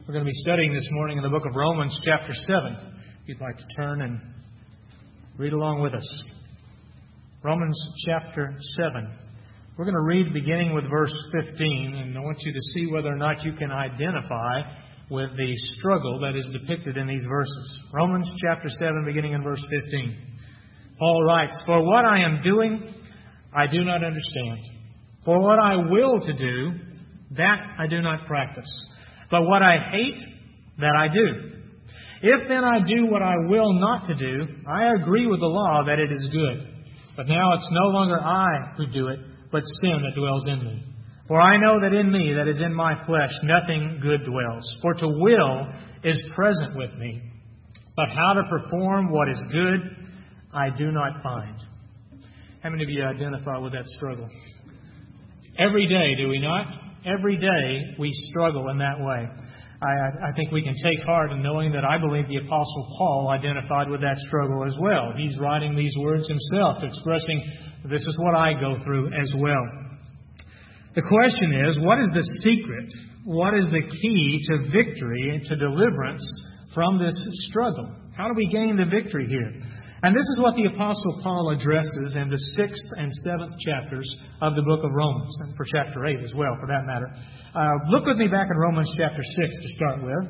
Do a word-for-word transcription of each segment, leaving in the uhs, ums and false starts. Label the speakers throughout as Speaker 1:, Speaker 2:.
Speaker 1: We're going to be studying this morning in the book of Romans chapter seven. If you'd like to turn and read along with us. Romans chapter seven. We're going to read beginning with verse fifteen, and I want you to see whether or not you can identify with the struggle that is depicted in these verses. Romans chapter seven, beginning in verse fifteen. Paul writes, "For what I am doing, I do not understand. For what I will to do, that I do not practice. But what I hate, that I do. If then I do what I will not to do, I agree with the law that it is good. But now it's no longer I who do it, but sin that dwells in me. For I know that in me, that is in my flesh, nothing good dwells. For to will is present with me. But how to perform what is good, I do not find." How many of you identify with that struggle? Every day, do we not? Every day we struggle in that way. I, I think we can take heart in knowing that I believe the Apostle Paul identified with that struggle as well. He's writing these words himself, expressing, this is what I go through as well. The question is, what is the secret? What is the key to victory and to deliverance from this struggle? How do we gain the victory here? And this is what the Apostle Paul addresses in the sixth and seventh chapters of the book of Romans, and for chapter eight as well, for that matter. Uh, look with me back in Romans chapter six to start with.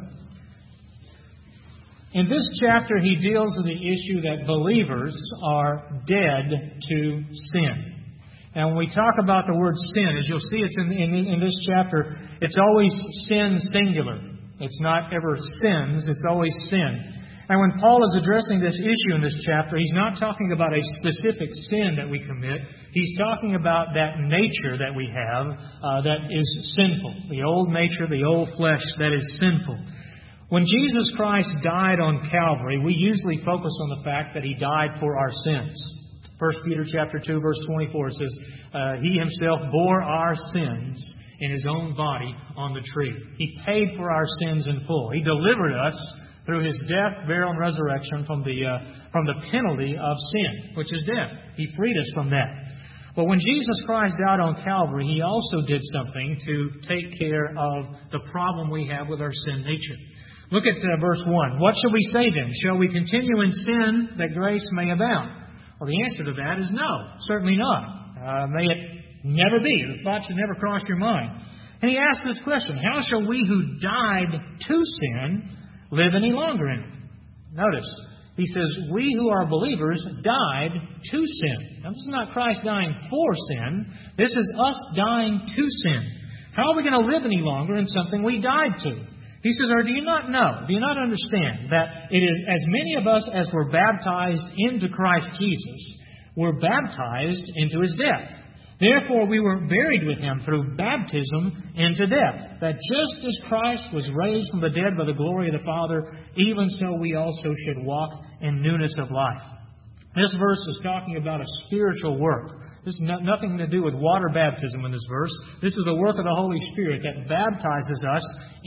Speaker 1: In this chapter, he deals with the issue that believers are dead to sin. And when we talk about the word sin, as you'll see it's in, in, in this chapter, it's always sin singular. It's not ever sins, it's always sin. And when Paul is addressing this issue in this chapter, he's not talking about a specific sin that we commit. He's talking about that nature that we have uh, that is sinful. The old nature, the old flesh that is sinful. When Jesus Christ died on Calvary, we usually focus on the fact that He died for our sins. First Peter chapter two, verse twenty-four says, uh, He Himself bore our sins in His own body on the tree. He paid for our sins in full. He delivered us through His death, burial, and resurrection from the uh, from the penalty of sin, which is death. He freed us from that. But when Jesus Christ died on Calvary, He also did something to take care of the problem we have with our sin nature. Look at uh, verse one. "What shall we say then? Shall we continue in sin that grace may abound?" Well, the answer to that is no, certainly not. Uh, may it never be. The thought should never cross your mind. And he asks this question, how shall we who died to sin live any longer in it? Notice, he says, we who are believers died to sin. Now, this is not Christ dying for sin. This is us dying to sin. How are we going to live any longer in something we died to? He says, or do you not know, do you not understand that it is as many of us as were baptized into Christ Jesus were baptized into His death? Therefore we were buried with Him through baptism into death, that just as Christ was raised from the dead by the glory of the Father, even so we also should walk in newness of life. This verse is talking about a spiritual work. This has nothing to do with water baptism in this verse. This is the work of the Holy Spirit that baptizes us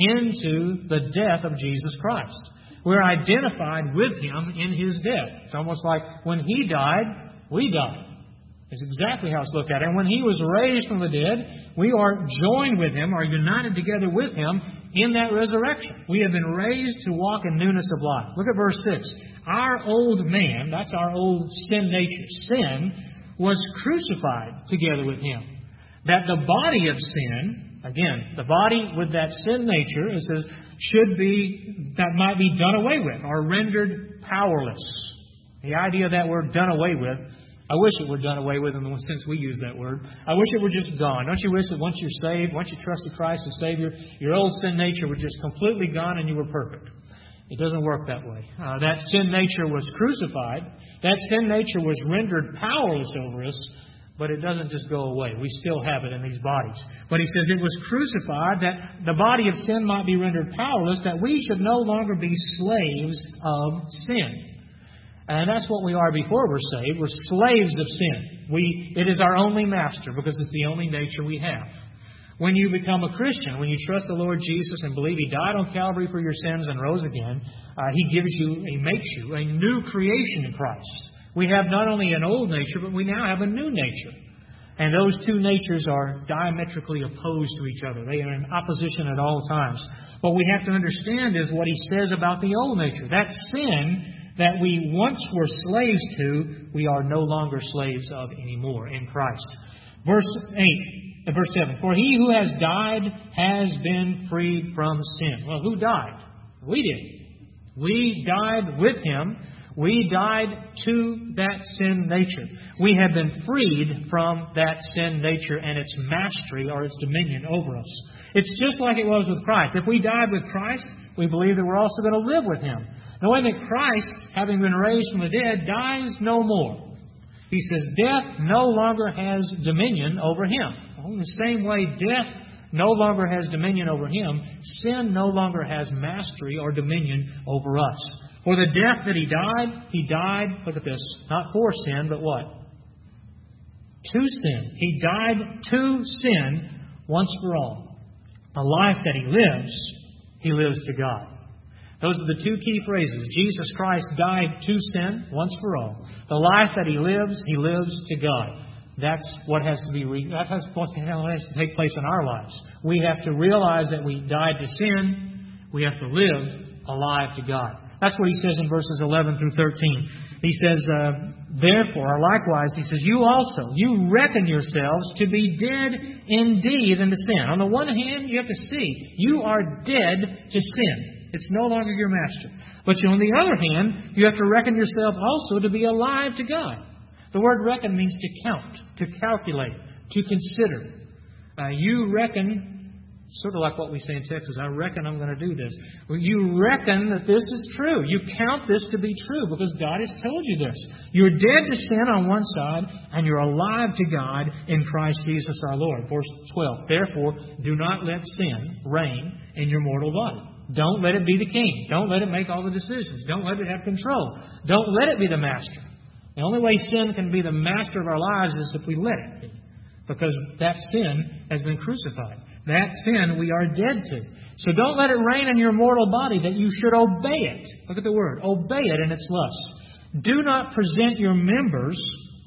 Speaker 1: into the death of Jesus Christ. We're identified with Him in His death. It's almost like when He died, we died. It's exactly how it's looked at. And when He was raised from the dead, we are joined with Him, are united together with Him in that resurrection. We have been raised to walk in newness of life. Look at verse six. Our old man, that's our old sin nature, sin, was crucified together with Him, that the body of sin, again, the body with that sin nature, it says, should be, that might be done away with, or rendered powerless. The idea of that word done away with, I wish it were done away with in the sense we use that word. I wish it were just gone. Don't you wish that once you're saved, once you trusted Christ as Savior, your old sin nature was just completely gone and you were perfect? It doesn't work that way. Uh, that sin nature was crucified. That sin nature was rendered powerless over us, but it doesn't just go away. We still have it in these bodies. But he says it was crucified that the body of sin might be rendered powerless, that we should no longer be slaves of sin. And that's what we are before we're saved. We're slaves of sin. We, it is our only master because it's the only nature we have. When you become a Christian, when you trust the Lord Jesus and believe He died on Calvary for your sins and rose again, uh, He gives you, He makes you a new creation in Christ. We have not only an old nature, but we now have a new nature. And those two natures are diametrically opposed to each other. They are in opposition at all times. What we have to understand is what he says about the old nature. That sin that we once were slaves to, we are no longer slaves of anymore in Christ. Verse eight, uh, verse seven. For he who has died has been freed from sin. Well, who died? We did. We died with him. We died to that sin nature. We have been freed from that sin nature and its mastery or its dominion over us. It's just like it was with Christ. If we died with Christ, we believe that we're also going to live with him. Knowing that Christ, having been raised from the dead, dies no more. He says death no longer has dominion over him. Well, in the same way, death no longer has dominion over him. Sin no longer has mastery or dominion over us. For the death that he died, he died, look at this, not for sin, but what? To sin. He died to sin once for all. The life that he lives, he lives to God. Those are the two key phrases. Jesus Christ died to sin once for all. The life that he lives, he lives to God. That's what has to be re- that has, what has to take place in our lives. We have to realize that we died to sin. We have to live alive to God. That's what he says in verses eleven through thirteen. He says, uh, therefore, likewise, he says, you also, you reckon yourselves to be dead indeed unto sin. On the one hand, you have to see, you are dead to sin. It's no longer your master. But on the other hand, you have to reckon yourself also to be alive to God. The word reckon means to count, to calculate, to consider. Uh, you reckon... Sort of like what we say in Texas, I reckon I'm going to do this. Well, you reckon that this is true. You count this to be true because God has told you this. You're dead to sin on one side and you're alive to God in Christ Jesus our Lord. Verse twelve, therefore, do not let sin reign in your mortal body. Don't let it be the king. Don't let it make all the decisions. Don't let it have control. Don't let it be the master. The only way sin can be the master of our lives is if we let it be. Because that sin has been crucified. That sin we are dead to. So don't let it reign in your mortal body that you should obey it. Look at the word. Obey it in its lusts. Do not present your members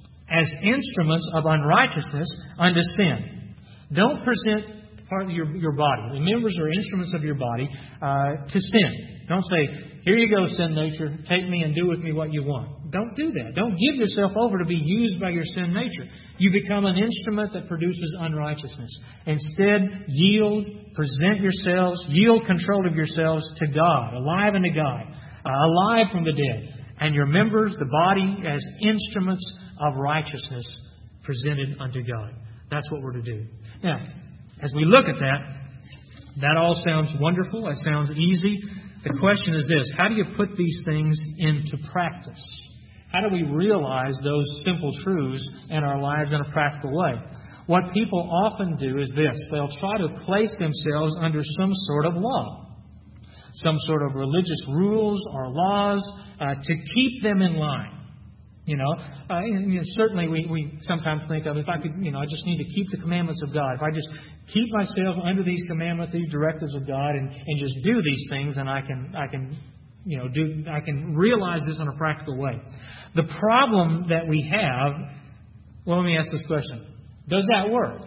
Speaker 1: as instruments of unrighteousness unto sin. Don't present part of your, your body. The members are instruments of your body uh, to sin. Don't say, here you go, sin nature. Take me and do with me what you want. Don't do that. Don't give yourself over to be used by your sin nature. You become an instrument that produces unrighteousness. Instead, yield, present yourselves, yield control of yourselves to God, alive unto God, uh, alive from the dead. And your members, the body, as instruments of righteousness presented unto God. That's what we're to do. Now, as we look at that, that all sounds wonderful. That sounds easy. The question is this: how do you put these things into practice? How do we realize those simple truths in our lives in a practical way? What people often do is this. They'll try to place themselves under some sort of law, some sort of religious rules or laws uh, to keep them in line. You know, uh, and, you know certainly we, we sometimes think of, if I could, you know, I just need to keep the commandments of God. If I just keep myself under these commandments, these directives of God, and, and just do these things, then I can, I can, you know, do, I can realize this in a practical way. The problem that we have, well, let me ask this question. Does that work?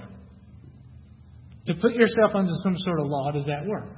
Speaker 1: To put yourself under some sort of law, does that work?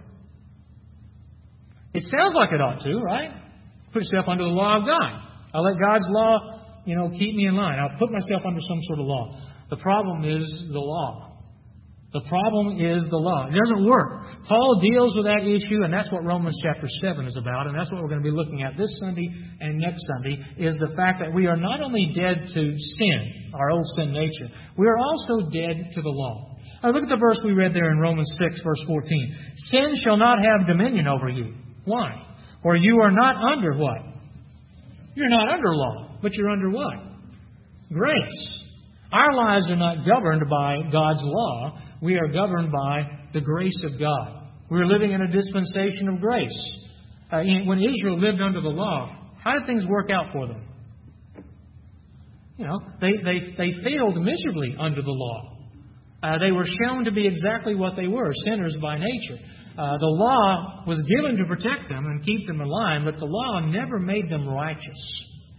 Speaker 1: It sounds like it ought to, right? Put yourself under the law of God. I'll let God's law, you know, keep me in line. I'll put myself under some sort of law. The problem is the law. The problem is the law. It doesn't work. Paul deals with that issue, and that's what Romans chapter seven is about, and that's what we're going to be looking at this Sunday and next Sunday, is the fact that we are not only dead to sin, our old sin nature, we are also dead to the law. Now look at the verse we read there in Romans six, verse fourteen. Sin shall not have dominion over you. Why? For you are not under what? You're not under law, but you're under what? Grace. Our lives are not governed by God's law. We are governed by the grace of God. We're living in a dispensation of grace. Uh, when Israel lived under the law, how did things work out for them? You know, they, they, they failed miserably under the law. Uh, they were shown to be exactly what they were, sinners by nature. Uh, the law was given to protect them and keep them in line, but the law never made them righteous.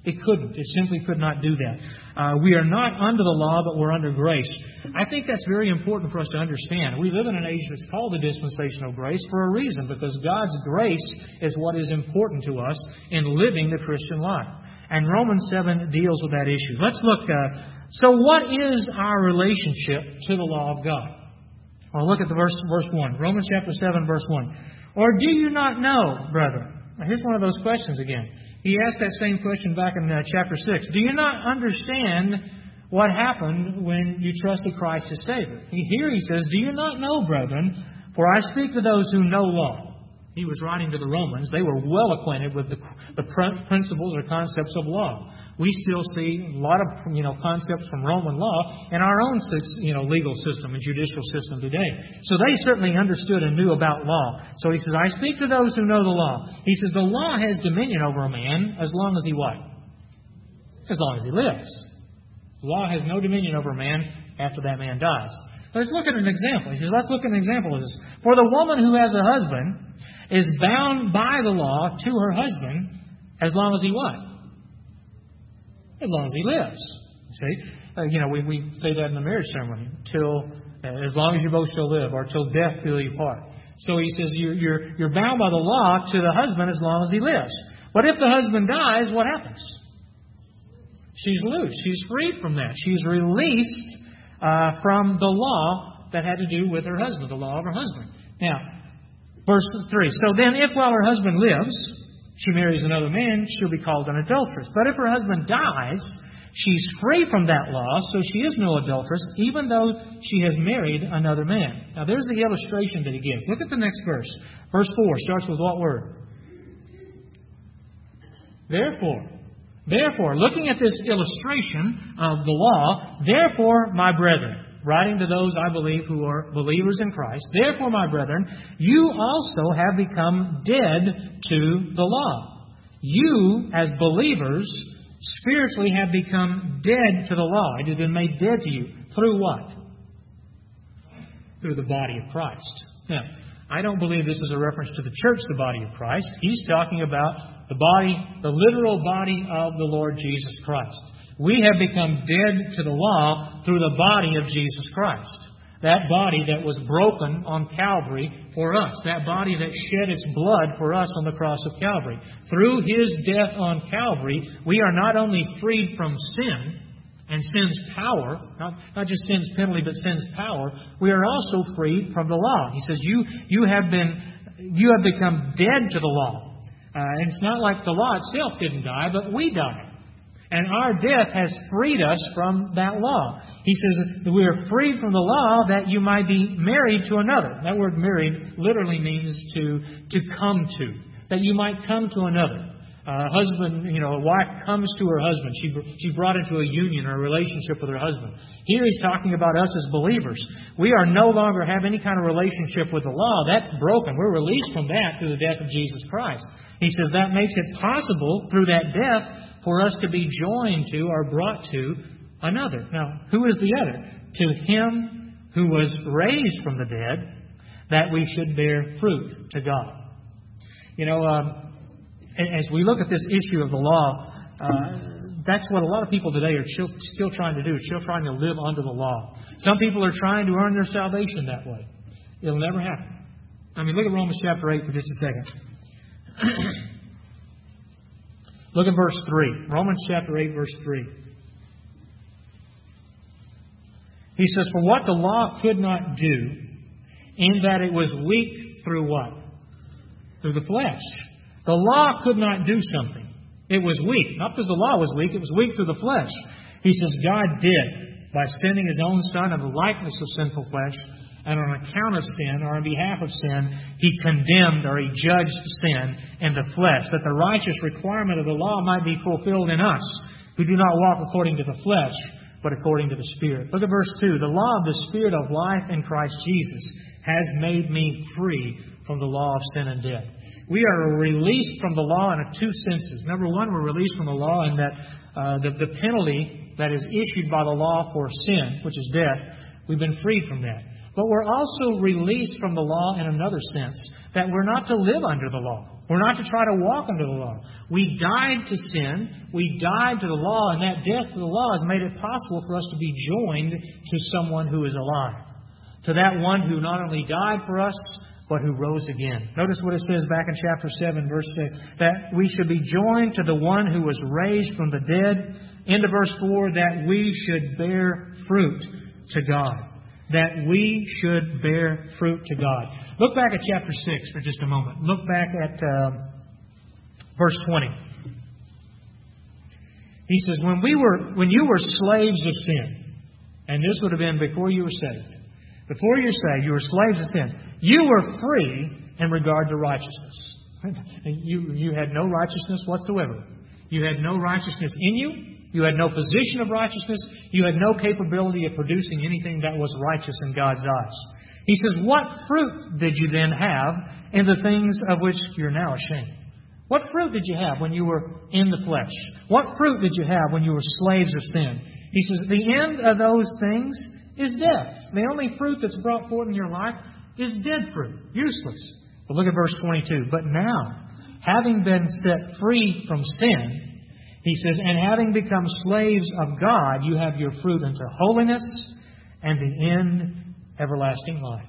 Speaker 1: It couldn't. It simply could not do that. Uh, we are not under the law, but we're under grace. I think that's very important for us to understand. We live in an age that's called the dispensation of grace for a reason, because God's grace is what is important to us in living the Christian life. And Romans seven deals with that issue. Let's look. Uh, so what is our relationship to the law of God? Well, look at the verse, verse one. Romans chapter seven, verse one. Or do you not know, brethren? Now, here's one of those questions again. He asked that same question back in uh, chapter six. Do you not understand what happened when you trusted Christ as Savior? Here he says, do you not know, brethren, for I speak to those who know law. He was writing to the Romans. They were well acquainted with the, the principles or concepts of law. We still see a lot of you know concepts from Roman law in our own you know legal system and judicial system today. So they certainly understood and knew about law. So he says, I speak to those who know the law. He says, the law has dominion over a man as long as he what? As long as he lives. The law has no dominion over a man after that man dies. Let's look at an example. He says, let's look at an example of this. For the woman who has a husband is bound by the law to her husband as long as he what? As long as he lives. See? Uh, you know, we, we say that in the marriage ceremony. Till, uh, as long as you both still live, or till death do you part. So he says you're, you're, you're bound by the law to the husband as long as he lives. But if the husband dies, what happens? She's loose. She's freed from that. She's released uh, from the law that had to do with her husband, the law of her husband. Now, verse three. So then, if while her husband lives, she marries another man, she'll be called an adulteress. But if her husband dies, she's free from that law, so she is no adulteress, even though she has married another man. Now, there's the illustration that he gives. Look at the next verse. Verse four starts with what word? Therefore. Therefore, looking at this illustration of the law, therefore, my brethren, writing to those, I believe, who are believers in Christ, therefore, my brethren, you also have become dead to the law. You, as believers, spiritually have become dead to the law. It has been made dead to you. Through what? Through the body of Christ. Now, I don't believe this is a reference to the church, the body of Christ. He's talking about the body, the literal body of the Lord Jesus Christ. We have become dead to the law through the body of Jesus Christ. That body that was broken on Calvary for us. That body that shed its blood for us on the cross of Calvary. Through His death on Calvary, we are not only freed from sin and sin's power, not, not just sin's penalty, but sin's power, we are also freed from the law. He says, you, you have been, you have become dead to the law. Uh, and it's not like the law itself didn't die, but we died. And our death has freed us from that law. He says that we are freed from the law that you might be married to another. That word married literally means to, to come to. That you might come to another. A husband, you know, a wife comes to her husband. She, she brought into a union or a relationship with her husband. Here he's talking about us as believers. We are no longer have any kind of relationship with the law. That's broken. We're released from that through the death of Jesus Christ. He says that makes it possible through that death for us to be joined to or brought to another. Now, who is the other? To Him who was raised from the dead, that we should bear fruit to God. You know, um, as we look at this issue of the law, uh, that's what a lot of people today are still, still trying to do, still trying to live under the law. Some people are trying to earn their salvation that way. It'll never happen. I mean, look at Romans chapter eight for just a second. Look at verse three. Romans chapter eight, verse three. He says, for what the law could not do, in that it was weak through what? Through the flesh. The law could not do something. It was weak. Not because the law was weak, it was weak through the flesh. He says God did, by sending His own Son in the likeness of sinful flesh, and on account of sin, or on behalf of sin, He condemned or He judged sin in the flesh, that the righteous requirement of the law might be fulfilled in us, who do not walk according to the flesh, but according to the Spirit. Look at verse two. The law of the Spirit of life in Christ Jesus has made me free from the law of sin and death. We are released from the law in two senses. Number one, we're released from the law in that uh, the, the penalty that is issued by the law for sin, which is death, we've been freed from that. But we're also released from the law in another sense, that we're not to live under the law. We're not to try to walk under the law. We died to sin. We died to the law, and that death to the law has made it possible for us to be joined to someone who is alive. To that one who not only died for us, but who rose again. Notice what it says back in chapter seven, verse six, that we should be joined to the one who was raised from the dead. Into verse four, that we should bear fruit to God. That we should bear fruit to God. Look back at chapter six for just a moment. Look back at uh, verse twenty. He says, when we were, when you were slaves of sin, and this would have been before you were saved, before you're saved, you were slaves of sin. You were free in regard to righteousness. You, you had no righteousness whatsoever. You had no righteousness in you. You had no position of righteousness. You had no capability of producing anything that was righteous in God's eyes. He says, what fruit did you then have in the things of which you're now ashamed? What fruit did you have when you were in the flesh? What fruit did you have when you were slaves of sin? He says, the end of those things is death. The only fruit that's brought forth in your life is dead fruit, useless. But look at verse twenty-two. But now, having been set free from sin, he says, and having become slaves of God, you have your fruit unto holiness, and the end, everlasting life.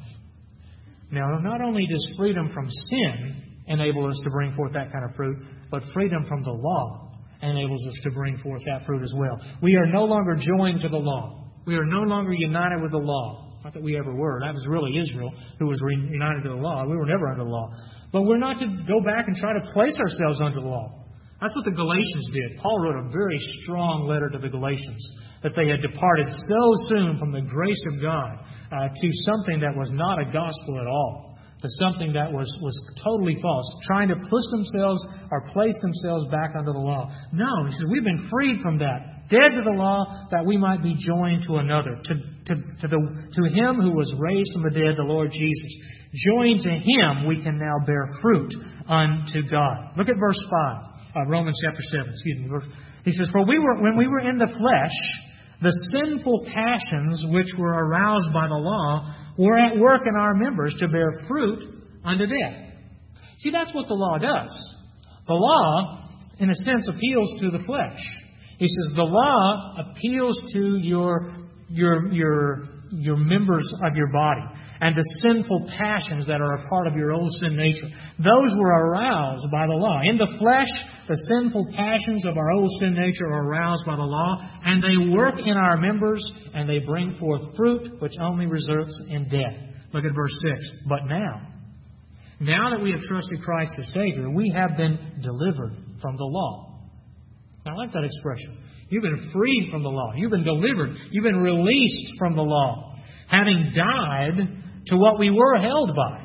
Speaker 1: Now, not only does freedom from sin enable us to bring forth that kind of fruit, but freedom from the law enables us to bring forth that fruit as well. We are no longer joined to the law. We are no longer united with the law. Not that we ever were. That was really Israel who was united to the law. We were never under the law. But we're not to go back and try to place ourselves under the law. That's what the Galatians did. Paul wrote a very strong letter to the Galatians, that they had departed so soon from the grace of God uh, to something that was not a gospel at all, to something that was, was totally false, trying to push themselves or place themselves back under the law. No, he says, we've been freed from that, dead to the law, that we might be joined to another, to, to, to, the, to Him who was raised from the dead, the Lord Jesus. Joined to Him, we can now bear fruit unto God. Look at verse five. Uh, Romans chapter seven, excuse me. He says, for we were when we were in the flesh, the sinful passions which were aroused by the law were at work in our members to bear fruit unto death. See, that's what the law does. The law, in a sense, appeals to the flesh. He says the law appeals to your your your your members of your body, and the sinful passions that are a part of your old sin nature. Those were aroused by the law. In the flesh, the sinful passions of our old sin nature are aroused by the law, and they work in our members, and they bring forth fruit, which only results in death. Look at verse six. But now, now that we have trusted Christ as Savior, we have been delivered from the law. Now, I like that expression. You've been freed from the law. You've been delivered. You've been released from the law, having died to what we were held by.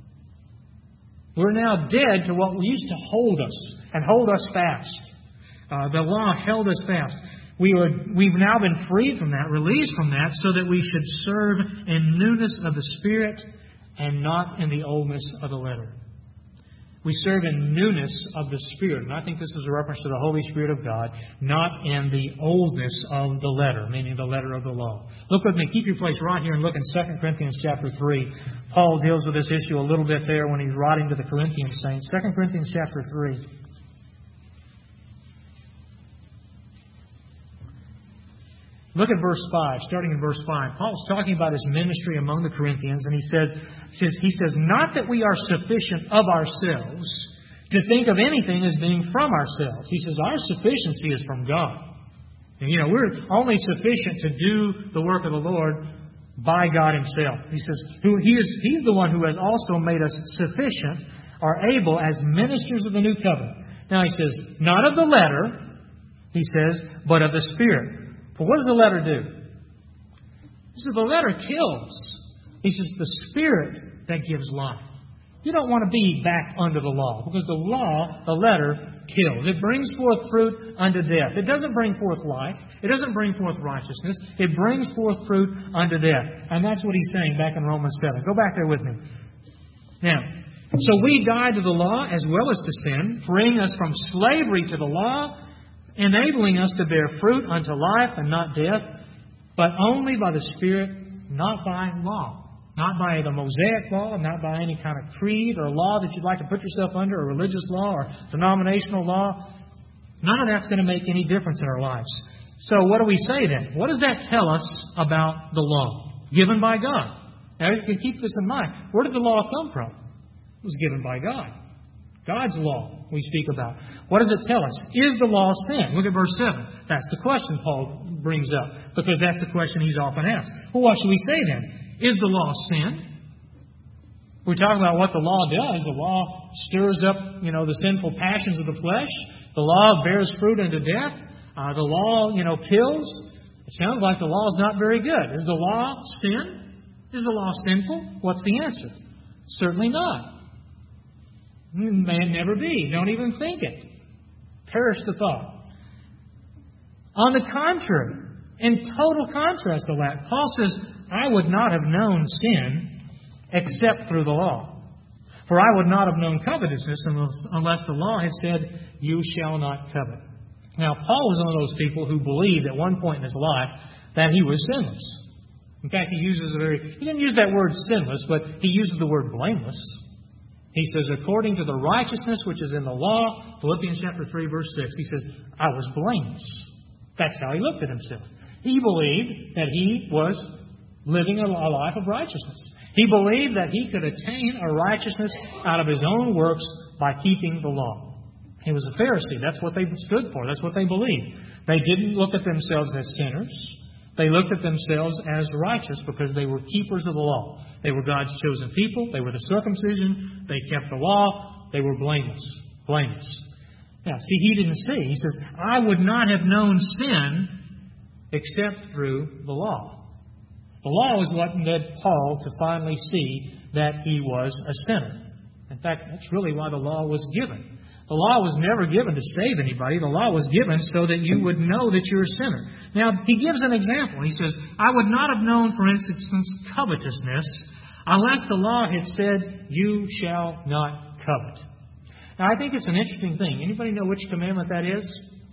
Speaker 1: We're now dead to what used to hold us and hold us fast. Uh, the law held us fast. We were, we've now been freed from that, released from that, so that we should serve in newness of the Spirit and not in the oldness of the letter. We serve in newness of the Spirit. And I think this is a reference to the Holy Spirit of God, not in the oldness of the letter, meaning the letter of the law. Look with me. Keep your place right here and look in Second Corinthians chapter three. Paul deals with this issue a little bit there when he's writing to the Corinthian saints. Second Corinthians chapter three. Look at verse five, starting in verse five. Paul's talking about his ministry among the Corinthians, and he says, he says, not that we are sufficient of ourselves to think of anything as being from ourselves. He says, our sufficiency is from God. And, you know, we're only sufficient to do the work of the Lord by God Himself. He says, who he is, He's the one who has also made us sufficient or able as ministers of the new covenant. Now, he says, not of the letter, he says, but of the Spirit. But what does the letter do? He says the letter kills. He says the Spirit that gives life. You don't want to be back under the law, because the law, the letter, kills. It brings forth fruit unto death. It doesn't bring forth life. It doesn't bring forth righteousness. It brings forth fruit unto death. And that's what he's saying back in Romans seven. Go back there with me. Now, so we died to the law as well as to sin, freeing us from slavery to the law, enabling us to bear fruit unto life and not death, but only by the Spirit, not by law. Not by the Mosaic law, not by any kind of creed or law that you'd like to put yourself under, or religious law or denominational law. None of that's going to make any difference in our lives. So what do we say then? What does that tell us about the law given by God? Now, you can keep this in mind. Where did the law come from? It was given by God. God's law we speak about. What does it tell us? Is the law sin? Look at verse seven. That's the question Paul brings up, because that's the question he's often asked. Well, what should we say then? Is the law sin? We're talking about what the law does. The law stirs up, you know, the sinful passions of the flesh. The law bears fruit unto death. Uh, the law, you know, kills. It sounds like the law is not very good. Is the law sin? Is the law sinful? What's the answer? Certainly not. May it never be. Don't even think it. Perish the thought. On the contrary, in total contrast to that, Paul says, I would not have known sin except through the law. For I would not have known covetousness unless the law had said, you shall not covet. Now, Paul was one of those people who believed at one point in his life that he was sinless. In fact, he uses a very, he didn't use that word sinless, but he uses the word blameless. He says, according to the righteousness which is in the law, Philippians chapter three, verse six, he says, I was blameless. That's how he looked at himself. He believed that he was living a life of righteousness. He believed that he could attain a righteousness out of his own works by keeping the law. He was a Pharisee. That's what they stood for. That's what they believed. They didn't look at themselves as sinners. They looked at themselves as righteous because they were keepers of the law. They were God's chosen people. They were the circumcision. They kept the law. They were blameless. Blameless. Now, see, he didn't see. He says, I would not have known sin except through the law. The law is what led Paul to finally see that he was a sinner. In fact, that's really why the law was given. The law was never given to save anybody. The law was given so that you would know that you're a sinner. Now, he gives an example. He says, I would not have known, for instance, covetousness unless the law had said, you shall not covet. Now, I think it's an interesting thing. Anybody know which commandment that is?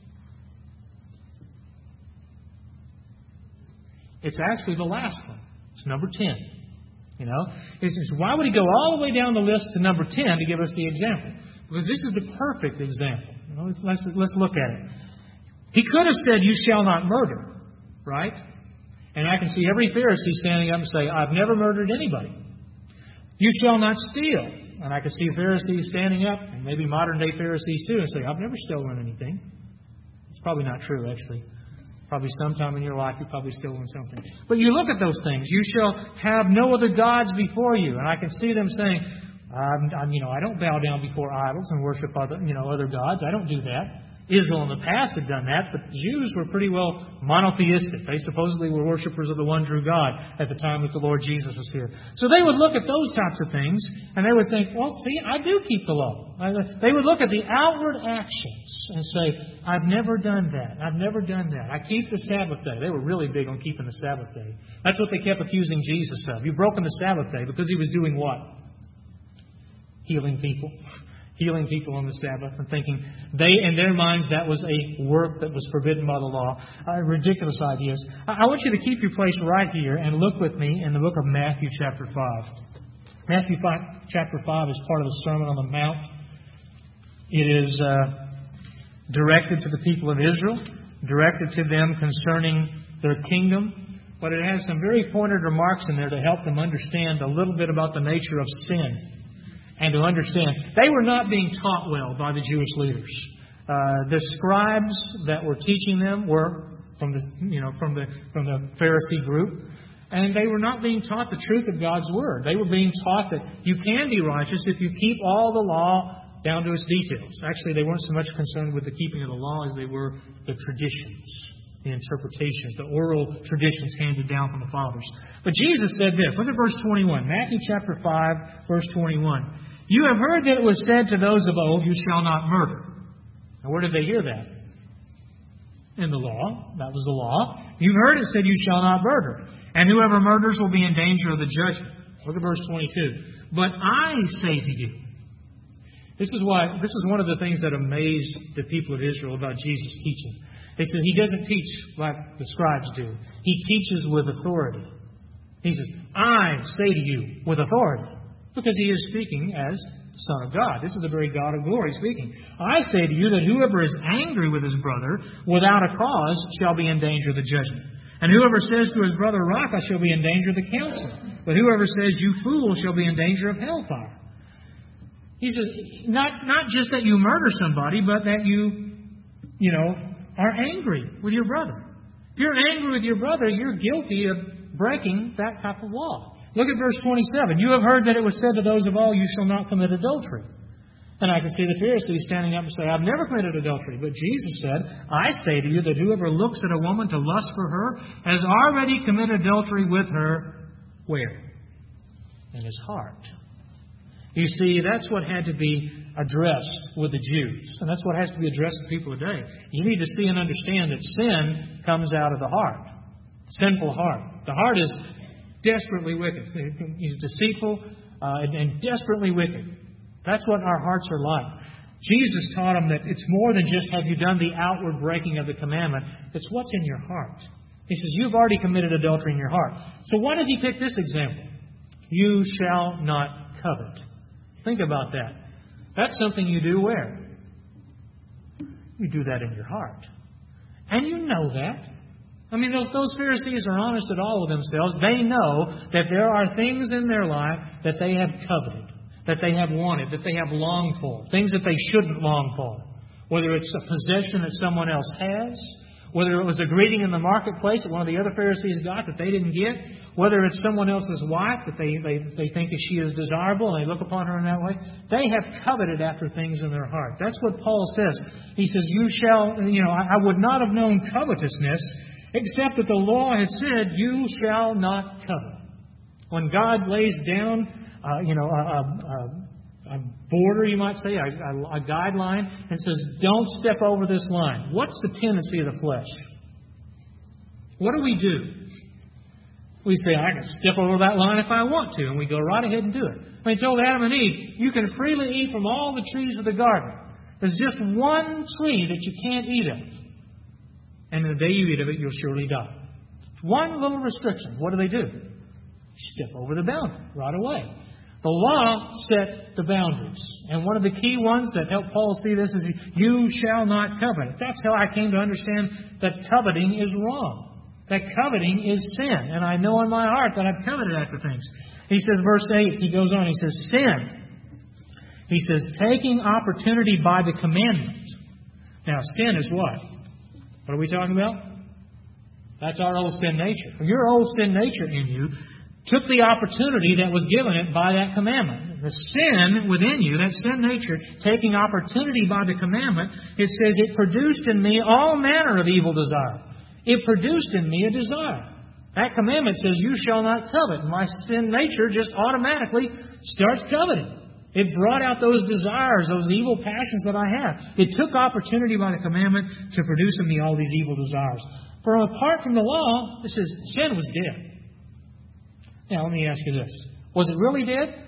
Speaker 1: It's actually the last one. It's number ten. You know, it says, why would he go all the way down the list to number ten to give us the example? Because this is the perfect example. You know, let's, let's, let's look at it. He could have said, you shall not murder, right? And I can see every Pharisee standing up and say, I've never murdered anybody. You shall not steal. And I can see Pharisees standing up, and maybe modern-day Pharisees too, and say, I've never stolen anything. It's probably not true, actually. Probably sometime in your life you've probably stolen something. But you look at those things. You shall have no other gods before you. And I can see them saying, I'm, I'm, you know, I don't bow down before idols and worship other, you know, other gods. I don't do that. Israel in the past had done that, but Jews were pretty well monotheistic. They supposedly were worshipers of the one true God at the time that the Lord Jesus was here. So they would look at those types of things, and they would think, well, see, I do keep the law. They would look at the outward actions and say, I've never done that. I've never done that. I keep the Sabbath day. They were really big on keeping the Sabbath day. That's what they kept accusing Jesus of. You've broken the Sabbath day because he was doing what? Healing people. Healing people on the Sabbath, and thinking they, in their minds, that was a work that was forbidden by the law. Uh, ridiculous ideas. I, I want you to keep your place right here and look with me in the book of Matthew chapter five. Matthew five, chapter five is part of the Sermon on the Mount. It is uh, directed to the people of Israel, directed to them concerning their kingdom, but it has some very pointed remarks in there to help them understand a little bit about the nature of sin. And to understand, they were not being taught well by the Jewish leaders. Uh, the scribes that were teaching them were from the, you know, from the from the Pharisee group, and they were not being taught the truth of God's word. They were being taught that you can be righteous if you keep all the law down to its details. Actually, they weren't so much concerned with the keeping of the law as they were the traditions, the interpretations, the oral traditions handed down from the fathers. But Jesus said this. Look at verse twenty-one. Matthew chapter five, verse twenty-one. You have heard that it was said to those of old, you shall not murder. Now, where did they hear that? In the law. That was the law. You've heard it said, you shall not murder. And whoever murders will be in danger of the judgment. Look at verse twenty-two. But I say to you. This is why, this is one of the things that amazed the people of Israel about Jesus' teaching. They said he doesn't teach like the scribes do. He teaches with authority. He says, I say to you with authority, because he is speaking as Son of God. This is the very God of glory speaking. I say to you that whoever is angry with his brother without a cause shall be in danger of the judgment. And whoever says to his brother, Raca, shall be in danger of the council. But whoever says, you fool, shall be in danger of hellfire. He says, not, not just that you murder somebody, but that you, you know, are angry with your brother. If you're angry with your brother, you're guilty of breaking that type of law. Look at verse twenty-seven. You have heard that it was said to those of all, you shall not commit adultery. And I can see the Pharisees standing up and say, I've never committed adultery. But Jesus said, I say to you that whoever looks at a woman to lust for her has already committed adultery with her. Where? In his heart. You see, that's what had to be addressed with the Jews. And that's what has to be addressed with people today. You need to see and understand that sin comes out of the heart. Sinful heart. The heart is desperately wicked. It's deceitful uh, and, and desperately wicked. That's what our hearts are like. Jesus taught them that it's more than just have you done the outward breaking of the commandment. It's what's in your heart. He says, you've already committed adultery in your heart. So why does he pick this example? You shall not covet. Think about that. That's something you do where? You do that in your heart. And you know that. I mean, those, those Pharisees are honest at all with themselves. They know that there are things in their life that they have coveted, that they have wanted, that they have longed for, things that they shouldn't long for. Whether it's a possession that someone else has, whether it was a greeting in the marketplace that one of the other Pharisees got that they didn't get, whether it's someone else's wife that they, they, they think that she is desirable and they look upon her in that way, they have coveted after things in their heart. That's what Paul says. He says, you shall, you know, I, I would not have known covetousness except that the law had said, you shall not covet. When God lays down, uh, you know, a, a, a border, you might say, a, a, a guideline, and says, don't step over this line. What's the tendency of the flesh? What do we do? We say, I can step over that line if I want to, and we go right ahead and do it. When he told Adam and Eve, you can freely eat from all the trees of the garden. There's just one tree that you can't eat of. And the day you eat of it, you'll surely die. One little restriction. What do they do? Step over the boundary right away. The law set the boundaries. And one of the key ones that help Paul see this is, you shall not covet. That's how I came to understand that coveting is wrong. That coveting is sin. And I know in my heart that I've coveted after things. He says, verse eight, he goes on, he says, sin. He says, taking opportunity by the commandment. Now, sin is what? What are we talking about? That's our old sin nature. Your old sin nature in you took the opportunity that was given it by that commandment. The sin within you, that sin nature, taking opportunity by the commandment, it says it produced in me all manner of evil desire. It produced in me a desire. That commandment says, you shall not covet. My sin nature just automatically starts coveting. It brought out those desires, those evil passions that I have. It took opportunity by the commandment to produce in me all these evil desires. For apart from the law, it says sin was dead. Now, let me ask you this. Was it really dead?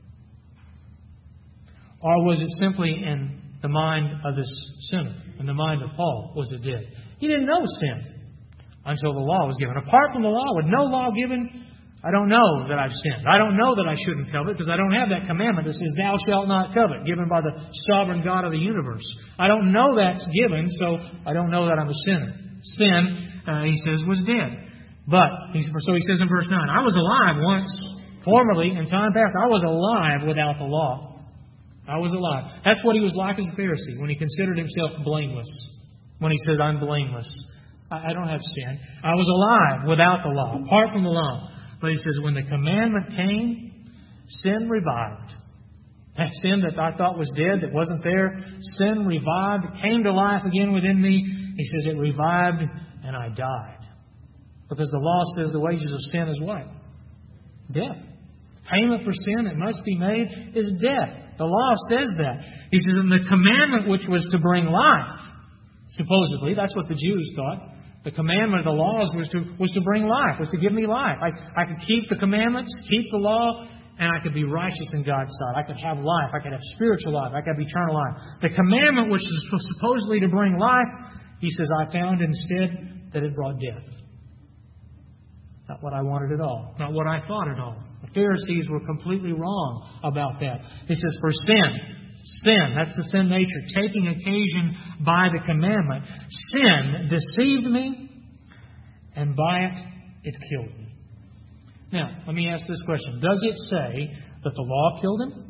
Speaker 1: Or was it simply in the mind of this sinner, in the mind of Paul? Was it dead? He didn't know sin until the law was given. Apart from the law, with no law given, I don't know that I've sinned. I don't know that I shouldn't covet because I don't have that commandment that says, thou shalt not covet, given by the sovereign God of the universe. I don't know that's given, so I don't know that I'm a sinner. Sin, uh, he says, was dead. But, so he says in verse nine, I was alive once, formerly, in time past. I was alive without the law. I was alive. That's what he was like as a Pharisee, when he considered himself blameless. When he said, I'm blameless. I, I don't have sin. I was alive without the law, apart from the law. But he says, when the commandment came, sin revived. That sin that I thought was dead, that wasn't there, sin revived, came to life again within me. He says, it revived and I died. Because the law says the wages of sin is what? Death. Payment for sin that must be made is death. The law says that. He says, and the commandment which was to bring life, supposedly, that's what the Jews thought. The commandment of the laws was to was to bring life, was to give me life. I, I could keep the commandments, keep the law, and I could be righteous in God's sight. I could have life. I could have spiritual life. I could have eternal life. The commandment which is supposedly to bring life, he says, I found instead that it brought death. Not what I wanted at all. Not what I thought at all. The Pharisees were completely wrong about that. He says, for sin, sin, that's the sin nature, taking occasion by the commandment, sin deceived me, and by it, it killed me. Now, let me ask this question. Does it say that the law killed him?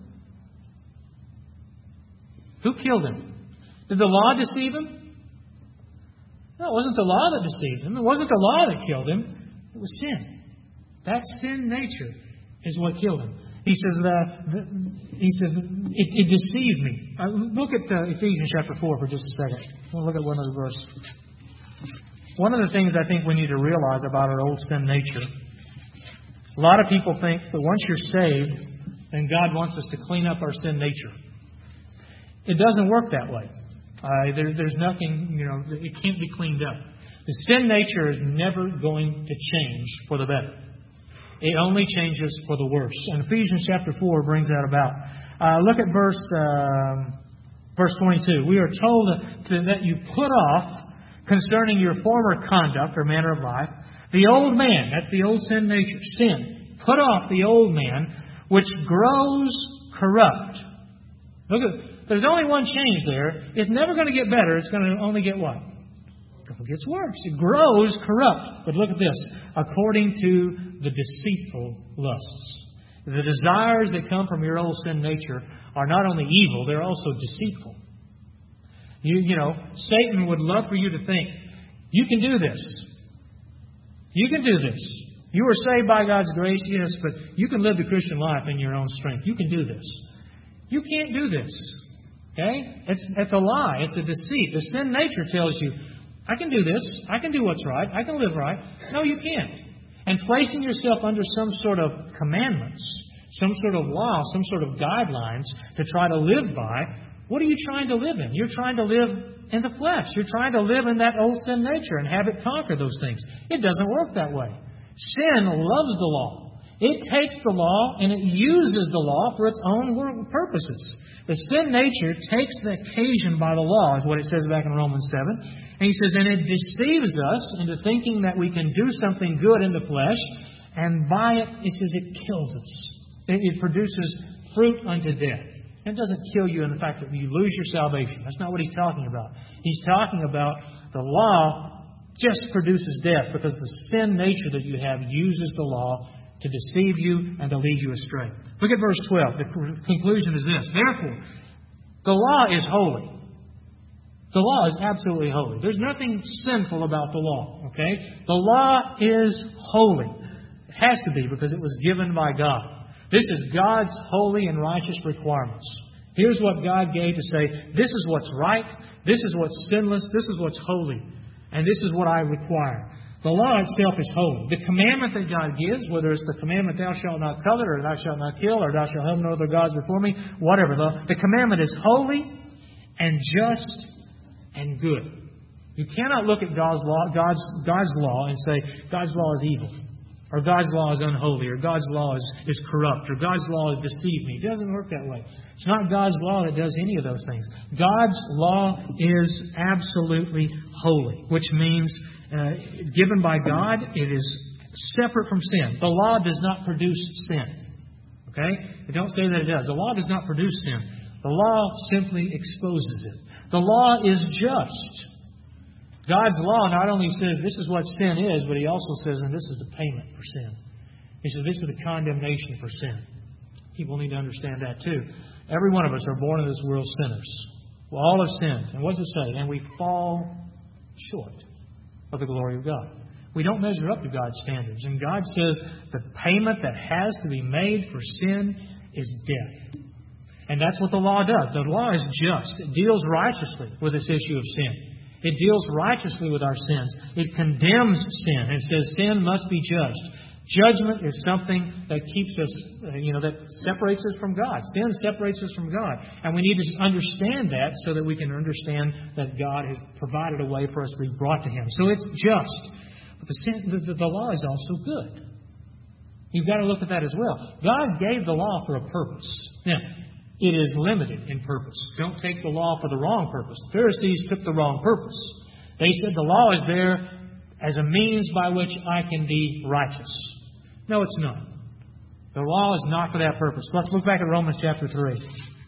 Speaker 1: Who killed him? Did the law deceive him? No, it wasn't the law that deceived him. It wasn't the law that killed him. It was sin. That sin nature is what killed him. He says that the, he says it, it deceived me. Uh, look at uh, Ephesians chapter four for just a second. We'll look at one other verse. One of the things I think we need to realize about our old sin nature, a lot of people think that once you're saved, then God wants us to clean up our sin nature. It doesn't work that way. Uh, there, there's nothing, you know, it can't be cleaned up. The sin nature is never going to change for the better. It only changes for the worse. And Ephesians chapter four brings that about. Uh, look at verse um, verse twenty-two. We are told to, that you put off concerning your former conduct or manner of life the old man. That's the old sin nature. Sin. Put off the old man which grows corrupt. Look at, there's only one change there. It's never going to get better. It's going to only get what? It gets worse. It grows corrupt. But look at this. According to the deceitful lusts. The desires that come from your old sin nature are not only evil, they're also deceitful. You, you know, Satan would love for you to think, you can do this. You can do this. You were saved by God's grace, yes, but you can live the Christian life in your own strength. You can do this. You can't do this. Okay? It's, it's a lie. It's a deceit. The sin nature tells you, I can do this. I can do what's right. I can live right. No, you can't. And placing yourself under some sort of commandments, some sort of law, some sort of guidelines to try to live by, what are you trying to live in? You're trying to live in the flesh. You're trying to live in that old sin nature and have it conquer those things. It doesn't work that way. Sin loves the law. It takes the law and it uses the law for its own purposes. The sin nature takes the occasion by the law, is what it says back in Romans seven. And he says, and it deceives us into thinking that we can do something good in the flesh, and by it, it says it kills us. It, it produces fruit unto death. It doesn't kill you in the fact that you lose your salvation. That's not what he's talking about. He's talking about the law just produces death because the sin nature that you have uses the law to deceive you and to lead you astray. Look at verse twelve. The conclusion is this. Therefore, the law is holy. The law is absolutely holy. There's nothing sinful about the law. Okay? The law is holy. It has to be because it was given by God. This is God's holy and righteous requirements. Here's what God gave to say, this is what's right, this is what's sinless, this is what's holy, and this is what I require. The law itself is holy. The commandment that God gives, whether it's the commandment thou shalt not covet, or thou shalt not kill, or thou shalt have no other gods before me, whatever. The, the commandment is holy and just and good. You cannot look at God's law, God's, God's law and say, God's law is evil, or God's law is unholy, or God's law is, is corrupt, or God's law is deceive me. It doesn't work that way. It's not God's law that does any of those things. God's law is absolutely holy, which means uh, given by God, it is separate from sin. The law does not produce sin. Okay? Don't say that it does. The law does not produce sin. The law simply exposes it. The law is just. God's law not only says this is what sin is, but He also says, and this is the payment for sin. He says this is the condemnation for sin. People need to understand that too. Every one of us are born in this world sinners. We all have sinned. And what does it say? And we fall short of the glory of God. We don't measure up to God's standards. And God says the payment that has to be made for sin is death. And that's what the law does. The law is just. It deals righteously with this issue of sin. It deals righteously with our sins. It condemns sin. It says sin must be judged. Judgment is something that keeps us, you know, that separates us from God. Sin separates us from God. And we need to understand that so that we can understand that God has provided a way for us to be brought to Him. So it's just. But the, sin, the, the law is also good. You've got to look at that as well. God gave the law for a purpose. Now, it is limited in purpose. Don't take the law for the wrong purpose. The Pharisees took the wrong purpose. They said the law is there as a means by which I can be righteous. No, it's not. The law is not for that purpose. Let's look back at Romans chapter three.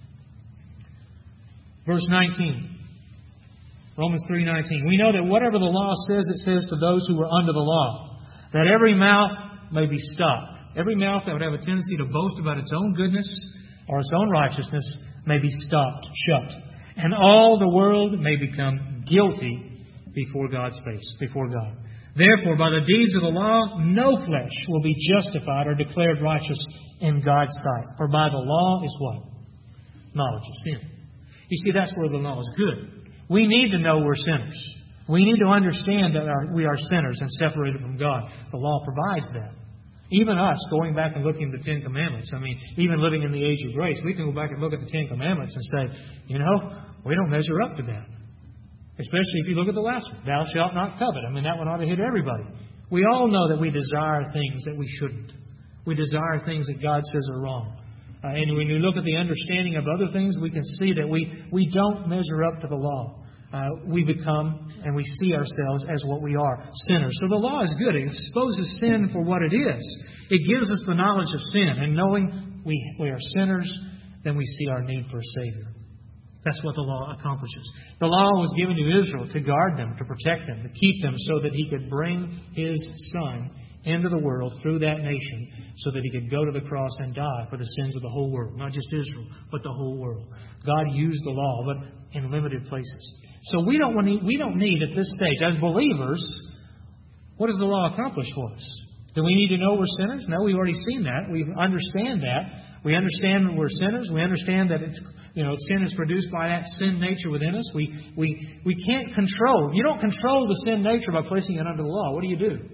Speaker 1: Verse nineteen. Romans three nineteen. We know that whatever the law says, it says to those who are under the law, that every mouth may be stopped. Every mouth that would have a tendency to boast about its own goodness or its own righteousness may be stopped, shut. And all the world may become guilty before God's face, before God. Therefore, by the deeds of the law, no flesh will be justified or declared righteous in God's sight. For by the law is what? Knowledge of sin. You see, that's where the law is good. We need to know we're sinners. We need to understand that our, we are sinners and separated from God. The law provides that. Even us, going back and looking at the Ten Commandments, I mean, even living in the age of grace, we can go back and look at the Ten Commandments and say, you know, we don't measure up to that. Especially if you look at the last one, thou shalt not covet. I mean, that one ought to hit everybody. We all know that we desire things that we shouldn't. We desire things that God says are wrong. Uh, and when you look at the understanding of other things, we can see that we, we don't measure up to the law. Uh, we become and we see ourselves as what we are, sinners. So the law is good. It exposes sin for what it is. It gives us the knowledge of sin. And knowing we, we are sinners, then we see our need for a Savior. That's what the law accomplishes. The law was given to Israel to guard them, to protect them, to keep them so that He could bring His Son into the world through that nation so that He could go to the cross and die for the sins of the whole world. Not just Israel, but the whole world. God used the law, but in limited places. So we don't need, we don't need at this stage, as believers, what does the law accomplish for us? Do we need to know we're sinners? No, we've already seen that. We understand that. We understand that we're sinners. We understand that it's, you know, sin is produced by that sin nature within us. We we we can't control. You don't control the sin nature by placing it under the law. What do you do?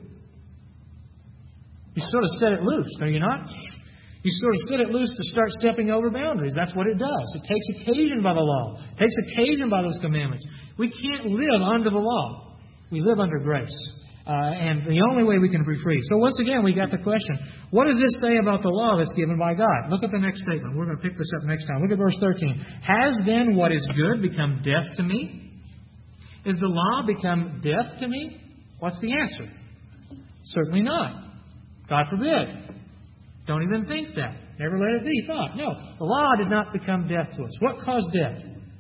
Speaker 1: You sort of set it loose, do you not? You sort of set it loose to start stepping over boundaries. That's what it does. It takes occasion by the law. It takes occasion by those commandments. We can't live under the law. We live under grace. Uh, and the only way we can be free. So once again, we got the question, what does this say about the law that's given by God? Look at the next statement. We're going to pick this up next time. Look at verse thirteen. Has then what is good become death to me? Is the law become death to me? What's the answer? Certainly not. God forbid. Don't even think that. Never let it be thought. No, the law did not become death to us. What caused death?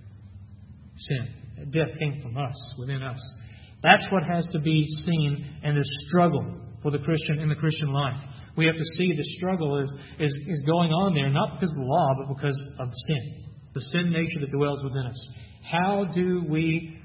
Speaker 1: Sin. Death came from us, within us. That's what has to be seen in the struggle for the Christian in the Christian life. We have to see the struggle is, is, is going on there, not because of the law, but because of sin. The sin nature that dwells within us. How do we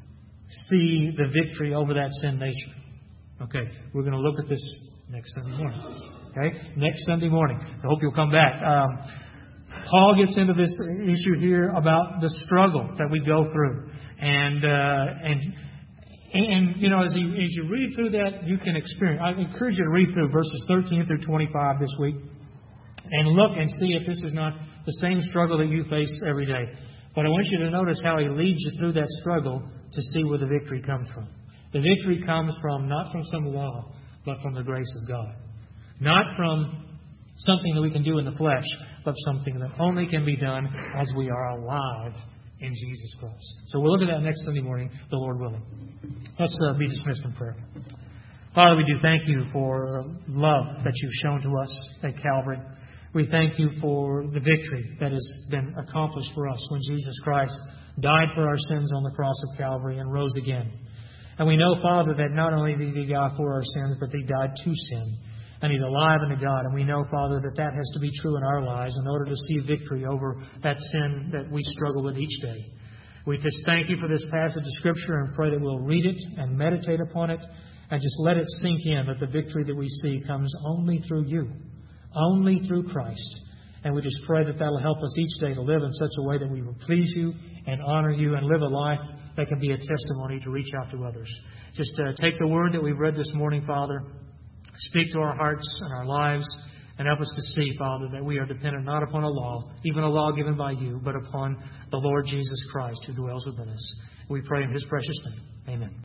Speaker 1: see the victory over that sin nature? Okay, we're going to look at this next Sunday morning. Okay, next Sunday morning. So I hope you'll come back. Um, Paul gets into this issue here about the struggle that we go through. And, uh, and, And, you know, as you, as you read through that, you can experience. I encourage you to read through verses thirteen through twenty-five this week and look and see if this is not the same struggle that you face every day. But I want you to notice how he leads you through that struggle to see where the victory comes from. The victory comes from not from some law, but from the grace of God. Not from something that we can do in the flesh, but something that only can be done as we are alive in Jesus Christ. So we'll look at that next Sunday morning, the Lord willing. Let's uh, be dismissed in prayer. Father, we do thank you for love that you've shown to us at Calvary. We thank you for the victory that has been accomplished for us when Jesus Christ died for our sins on the cross of Calvary and rose again. And we know, Father, that not only did He die for our sins, but He died to sin. And He's alive unto God. And we know, Father, that that has to be true in our lives in order to see victory over that sin that we struggle with each day. We just thank you for this passage of Scripture and pray that we'll read it and meditate upon it and just let it sink in that the victory that we see comes only through you, only through Christ. And we just pray that that will help us each day to live in such a way that we will please you and honor you and live a life that can be a testimony to reach out to others. Just uh, take the word that we've read this morning, Father. Speak to our hearts and our lives and help us to see, Father, that we are dependent not upon a law, even a law given by you, but upon the Lord Jesus Christ who dwells within us. We pray in His precious name. Amen.